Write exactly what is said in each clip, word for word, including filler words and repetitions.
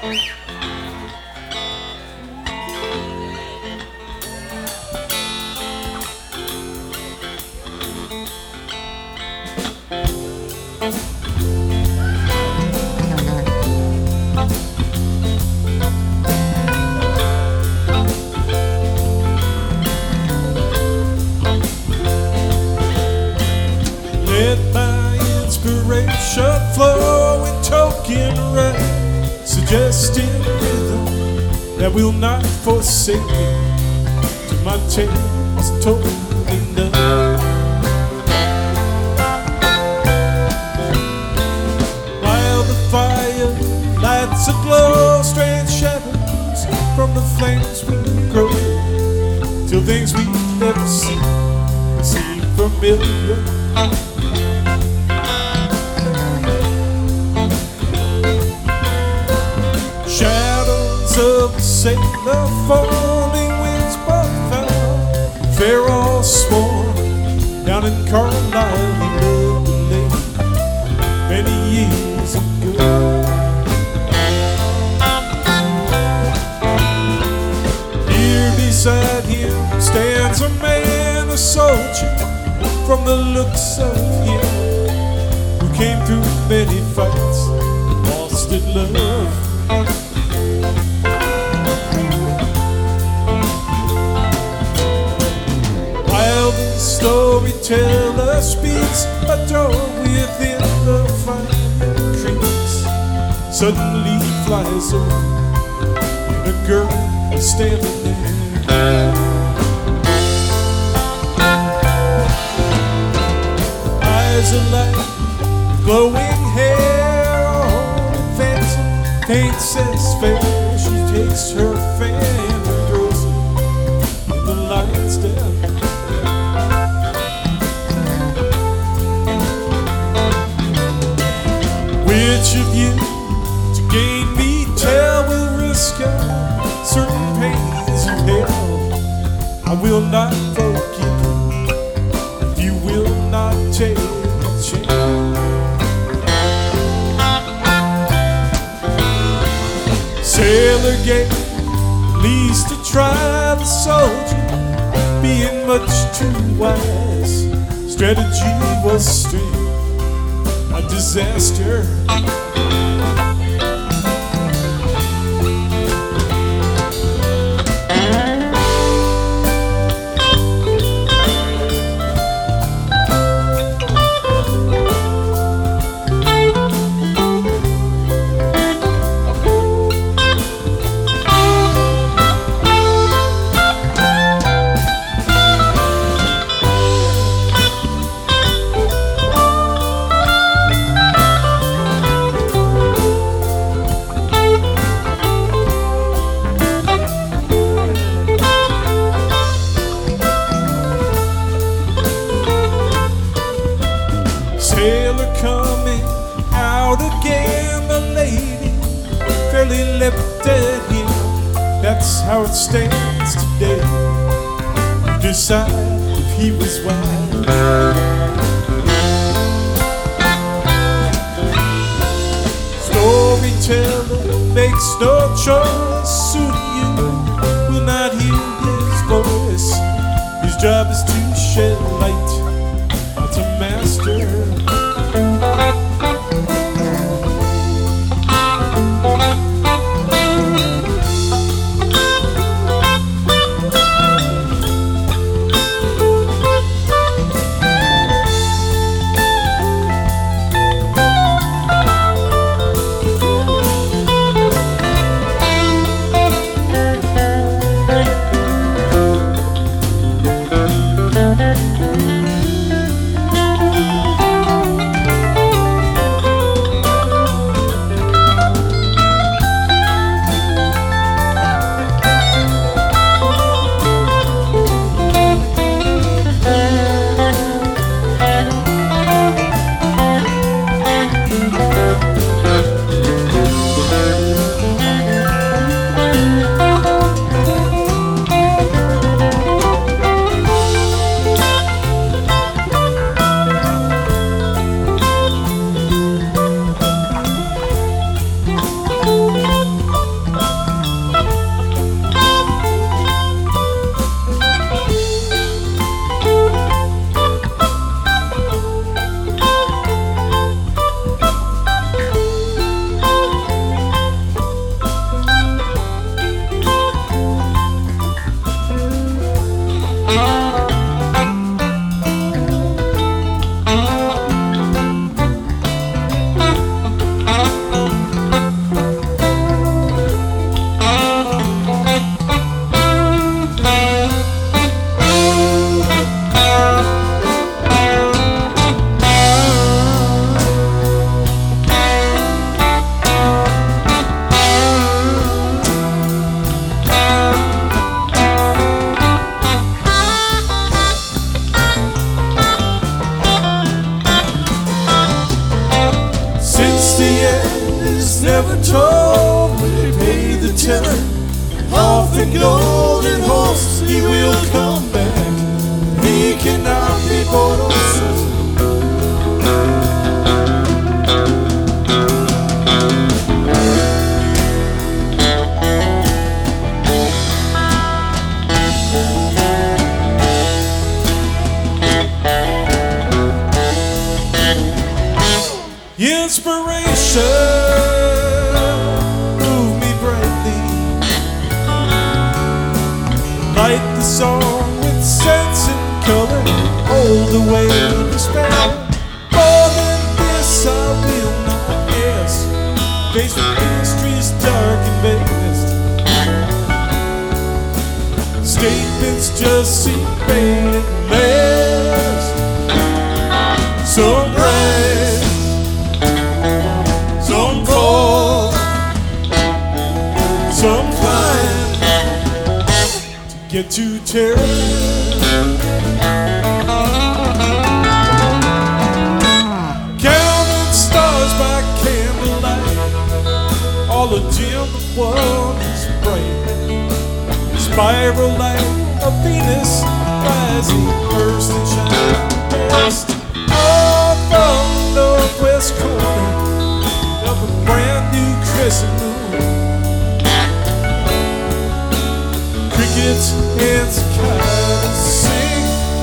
Let my inspiration flow in token right, suggesting rhythm that will not forsake me till my tale is told and done. While the fire lights aglow, strange shadows from the flames will grow, till things we've never seen seem familiar. Shadows of a sailor, falling winds but found, fair all sworn down in Carlisle, he loved the lady many years ago. Here beside him stands a man, a soldier, from the looks of him, who came through many fights, lost in love. While the storyteller speaks, a door within the fire creaks, suddenly flies open, and a girl is standing there. Eyes alight, glowing hair, all fancy, paints as fair. She takes her fan and throws it in the lion's den. Which of you to gain me tell will risk a certain pains of hell? I will not forgive you if you will not take a chance. Sailor gave least to try the soldier, being much too wise. Strategy was straight, a disaster. Sailor coming out again, the lady fairly leapt at him. That's how it stands today. Decide if he was wise. Storyteller makes no choice, soon you will not hear his voice. His job is to shed light, not to master. already paid the tenor. Off the golden horse he will come back. He cannot be bought or sold. Inspiration move me brightly, light the song with sense and color, hold away despair. More than this I will not ask, face with mysteries dark and vast. Statements just seem vain at last. Some rise, some fall, some climb to get to terror. Counting stars by candlelight, all the dim world is bright. Spiral like a Venus rising first and shining best. All from the northwest corner of a brand new crescent moon. Crickets and cicadas sing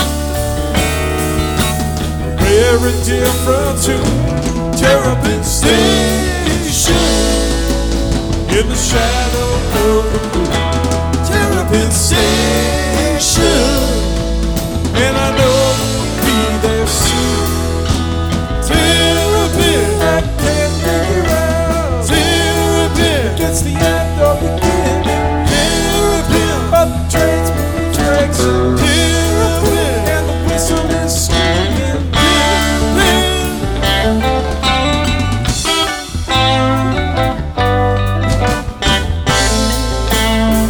very different tune. Terrapin Station in the shadow of the moon. Terrapin Station, and I know we'll be there soon. Terrapin, I can't figure out. Terrapin, it's the end or beginning. Terrapin, but the train's moving tracks. Terrapin, and the whistle is screaming. Terrapin.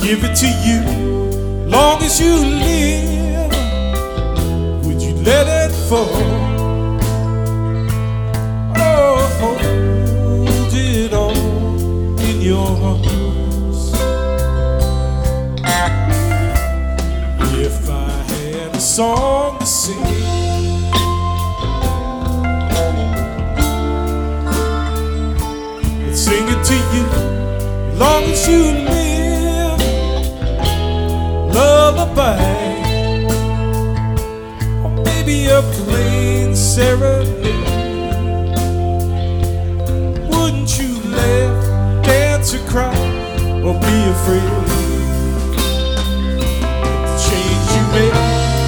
give it to you. Long as you live, would you let it fall? Oh, hold it all in your arms. If I had a song to sing, I'd sing it to you. Long as you live, lullaby, or maybe a plain serenade. Wouldn't you laugh, dance or cry, or be afraid? The change you made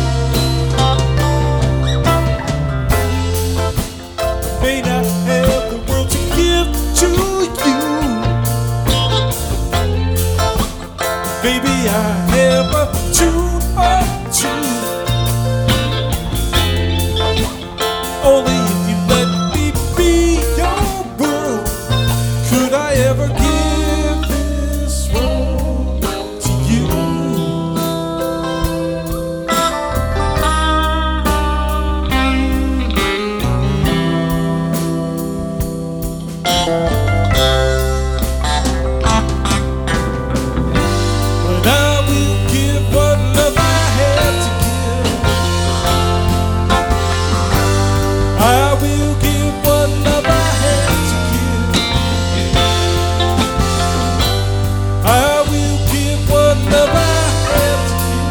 may not have the world to give to you. Baby, I have a tune or two. Only if you let me be your boo could I ever give this world to you. But I will give what love I have to give. I will give what love I have to give. I will give what love I have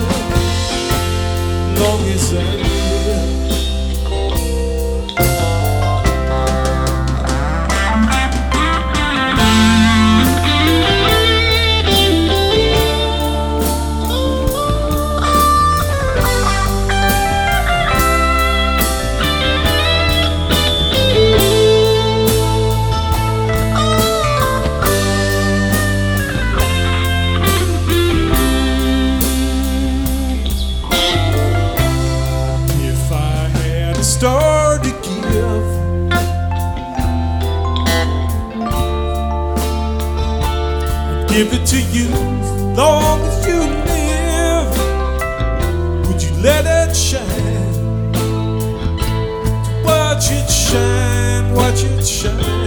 to give. Long as I live. If I had a star to give, I'd give it to you. As long as you live, would you let it shine? Watch it shine, watch it shine.